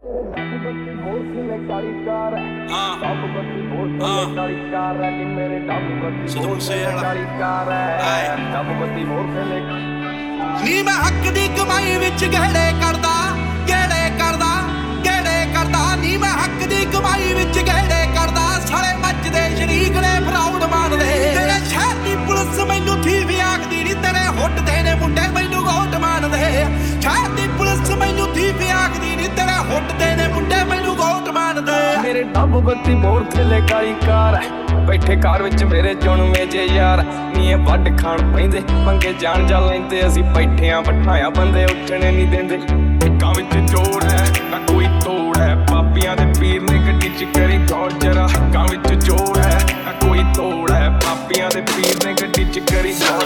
ਨੀ मैं हक दी कमाई विच गेड़े करदा नी मैं हक दी कमाई विच गेड़े करदा सारे मचदे शरीक ने फराउड मारदे तेरे शहर दी पुलिस मैनू थी भी आखदी नी तेरे हुट्टदे ने मुंडे मैनू गोट मारदे शहर दी पुलिस मैनू थी भी आखदी नी तेरे हुट्टदे ने मुंडे मैनू गोट मारदे मेरे डब बत्ती मोड़ थले काली कार बैठे कार विच मेरे जुणवे जे यार नीए वड्ड खाण पैंदे पंगे जान जा लैंदे असीं बैठे बठाया बंदे उठने नहीं देंदे हिक्कां विच जोड़ है ना कोई तोड़ है पापियां दे पीर ने गड्डी च करी गौर जरा हिक्कां विच जोड़ है ना कोई तोड़ है पापियां दे पीर ने गड्डी च करी गौर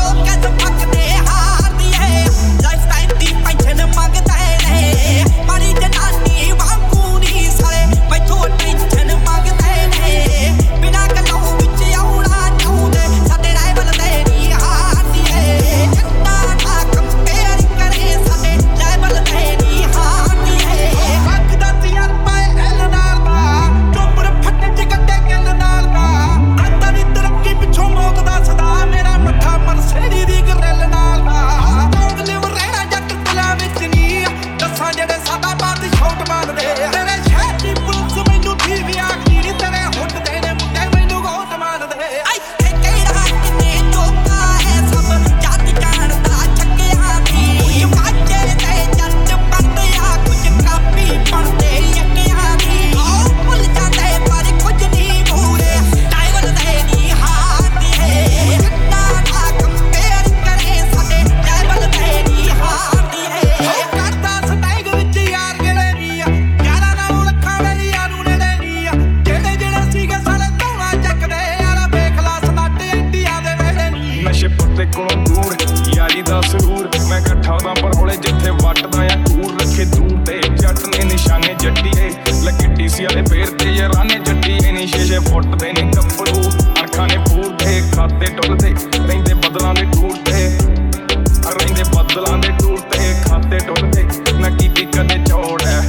यारी दा सरूर मैं कट्ठा दा परौले जिथे वटदा आ दूर रखे दूर ते जट ने निशाने जट्टीए लगे डीसी वाले पेड़ ते राने जट्टीए नी 6-6 फुट दे नी कपड़ू अरखां ने पूर दे खाते टुलदे रहिंदे बदलां दे टूटदे रहिंदे बदलां दे टूटदे खाते टुलदे ना कीती कदे चौड़ है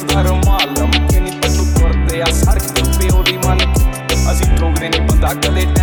कदे